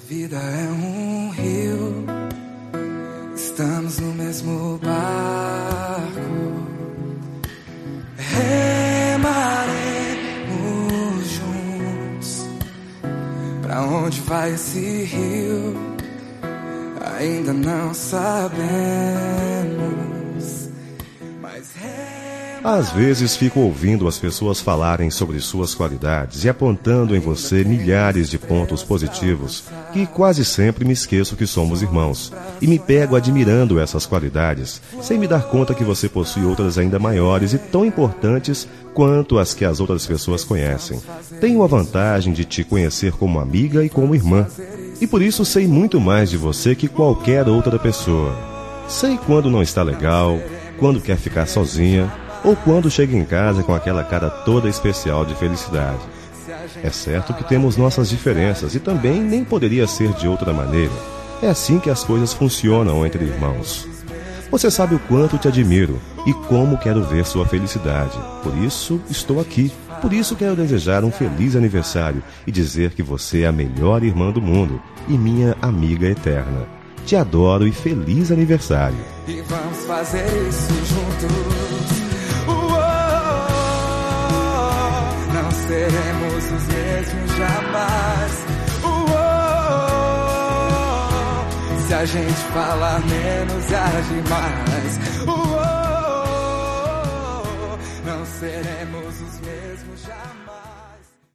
Vida é um rio, estamos no mesmo barco. Remaremos juntos. Pra onde vai esse rio? Ainda não sabemos. Mas Às vezes fico ouvindo as pessoas falarem sobre suas qualidades e apontando em você milhares de pontos positivos, que quase sempre me esqueço que somos irmãos, e me pego admirando essas qualidades, sem me dar conta que você possui outras ainda maiores e tão importantes quanto as que as outras pessoas conhecem. Tenho a vantagem de te conhecer como amiga e como irmã, e por isso sei muito mais de você que qualquer outra pessoa. Sei quando não está legal, quando quer ficar sozinha, ou quando chega em casa com aquela cara toda especial de felicidade. É certo que temos nossas diferenças e também nem poderia ser de outra maneira. É assim que as coisas funcionam entre irmãos. Você sabe o quanto te admiro e como quero ver sua felicidade. Por isso estou aqui. Por isso quero desejar um feliz aniversário e dizer que você é a melhor irmã do mundo e minha amiga eterna. Te adoro e feliz aniversário. e vamos fazer isso juntos. Não seremos os mesmos jamais. Se a gente falar menos e agir mais. Não seremos os mesmos jamais.